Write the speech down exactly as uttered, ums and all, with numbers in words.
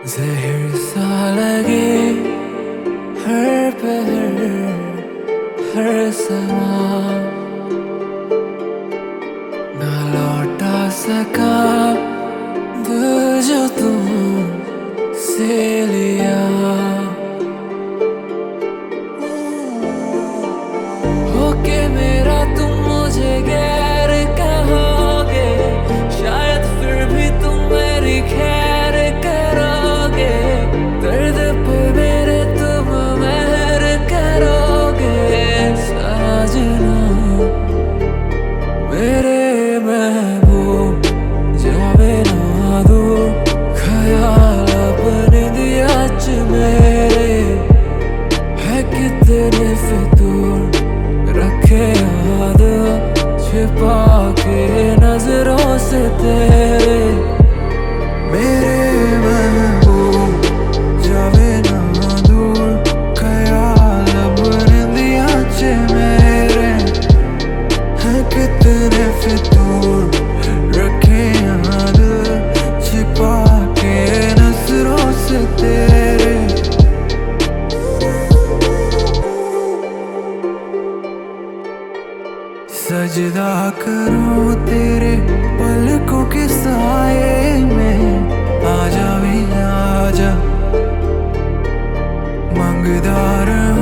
जहर सा लगे हर पहर हर समा, ना लौटा सका दिल जो तुम से लिया। होके मेरा तुम मुझे गैर कहोगे, शायद फिर भी तुम मेरी खैर करोगे। दर्द पे मेरे तुम मेहर करोगे साजना। मेरे महबूब जावे ना दूर, ख्याल अपने दिया च मेरे है कितने फितूर। रखे याद छिपा के नजरों से तेरे, मेरे महबूब जावे ना दूर, ख्याल अपने दिया च मेरे है कितने फितूर। रखे याद छिपा के नजरों से तेरे। सजदा करूं तेरे पलकों के साए में, आजा भी आजा मंगदार